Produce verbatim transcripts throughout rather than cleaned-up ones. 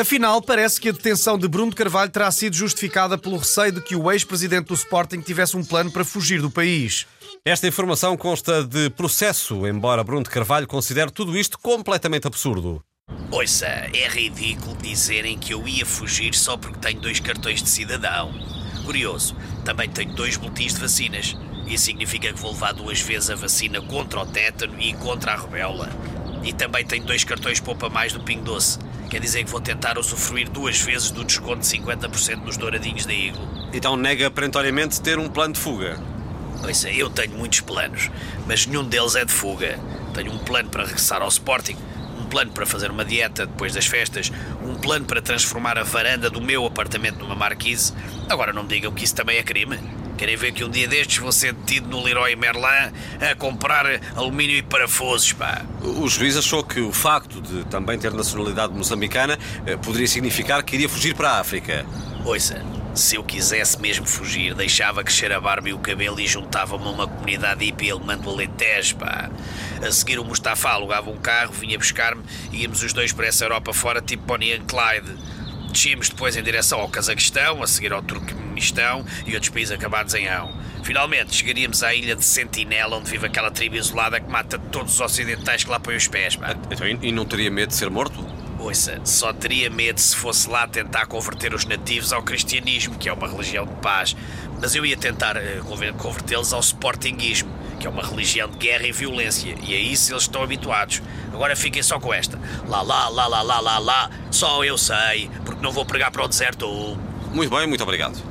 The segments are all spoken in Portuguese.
Afinal, parece que a detenção de Bruno de Carvalho terá sido justificada pelo receio de que o ex-presidente do Sporting tivesse um plano para fugir do país. Esta informação consta de processo, embora Bruno de Carvalho considere tudo isto completamente absurdo. Ouça, é ridículo dizerem que eu ia fugir só porque tenho dois cartões de cidadão. Curioso, também tenho dois boletins de vacinas. Isso significa que vou levar duas vezes a vacina contra o tétano e contra a rubéola. E também tenho dois cartões Poupa Mais do Pingo Doce. Quer dizer que vou tentar usufruir duas vezes do desconto de cinquenta por cento nos douradinhos da Iglo. Então nega perentoriamente ter um plano de fuga. Ouça, eu tenho muitos planos, mas nenhum deles é de fuga. Tenho um plano para regressar ao Sporting, um plano para fazer uma dieta depois das festas, um plano para transformar a varanda do meu apartamento numa marquise. Agora não me digam que isso também é crime. Querem ver que um dia destes vou ser detido no Leroy Merlin a comprar alumínio e parafusos, pá. O juiz achou que o facto de também ter nacionalidade moçambicana poderia significar que iria fugir para a África. Ouça, se eu quisesse mesmo fugir, deixava crescer a barba e o cabelo e juntava-me a uma comunidade hippie alemã do Alentejo, pá. A seguir o Mustafa alugava um carro, vinha buscar-me e íamos os dois para essa Europa fora, tipo Bonnie and Clyde. Descíamos depois em direção ao Cazaquistão, a seguir ao Turquemenistão e outros países acabados em ão. Finalmente chegaríamos à ilha de Sentinela, onde vive aquela tribo isolada que mata todos os ocidentais que lá põem os pés, pá. Então, e não teria medo de ser morto? Ouça, só teria medo se fosse lá tentar converter os nativos ao cristianismo, que é uma religião de paz. Mas eu ia tentar uh, convertê-los ao sportinguismo, que é uma religião de guerra e violência, e a isso eles estão habituados. Agora fiquem só com esta. Lá, lá, lá, lá, lá, lá, lá, só eu sei, porque não vou pregar para o deserto. Muito bem, muito obrigado.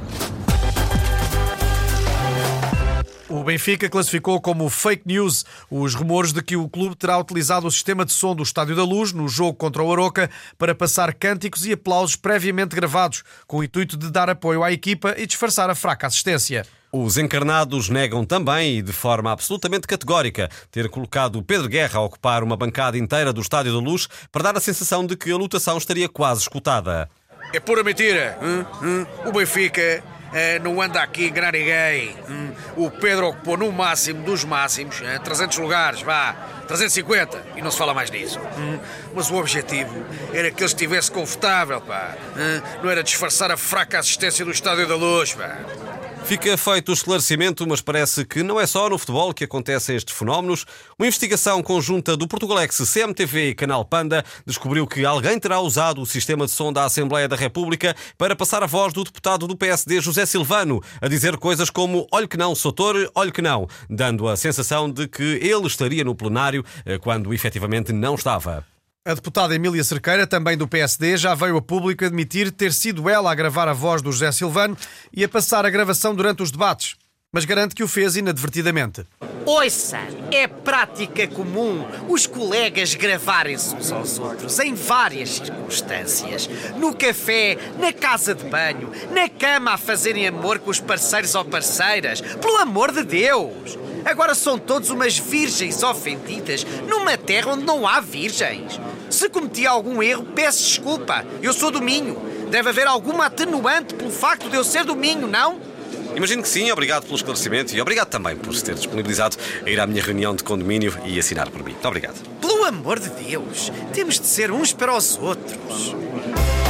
O Benfica classificou como fake news os rumores de que o clube terá utilizado o sistema de som do Estádio da Luz no jogo contra o Aroca para passar cânticos e aplausos previamente gravados, com o intuito de dar apoio à equipa e disfarçar a fraca assistência. Os encarnados negam também, e de forma absolutamente categórica, ter colocado Pedro Guerra a ocupar uma bancada inteira do Estádio da Luz para dar a sensação de que a lotação estaria quase esgotada. É pura mentira. Hum? Hum? O Benfica eh, não anda aqui a enganar ninguém. Hum? O Pedro ocupou no máximo dos máximos eh, trezentos lugares, vá, trezentos e cinquenta, e não se fala mais nisso. Hum? Mas o objetivo era que ele estivesse confortável, pá. Hum? Não era disfarçar a fraca assistência do Estádio da Luz, pá. Fica feito o esclarecimento, mas parece que não é só no futebol que acontecem estes fenómenos. Uma investigação conjunta do Portugalex, C M T V e Canal Panda descobriu que alguém terá usado o sistema de som da Assembleia da República para passar a voz do deputado do P S D, José Silvano, a dizer coisas como "olhe que não, Soutor, olhe que não", dando a sensação de que ele estaria no plenário quando efetivamente não estava. A deputada Emília Cerqueira, também do P S D, já veio a público admitir ter sido ela a gravar a voz do José Silvano e a passar a gravação durante os debates, mas garante que o fez inadvertidamente. Ouça, é prática comum os colegas gravarem-se uns aos outros em várias circunstâncias. No café, na casa de banho, na cama a fazerem amor com os parceiros ou parceiras. Pelo amor de Deus! Agora são todos umas virgens ofendidas numa terra onde não há virgens. Se cometi algum erro, peço desculpa. Eu sou do Minho. Deve haver alguma atenuante pelo facto de eu ser do Minho, não? Imagino que sim, obrigado pelo esclarecimento e obrigado também por se ter disponibilizado a ir à minha reunião de condomínio e assinar por mim. Muito obrigado. Pelo amor de Deus, temos de ser uns para os outros.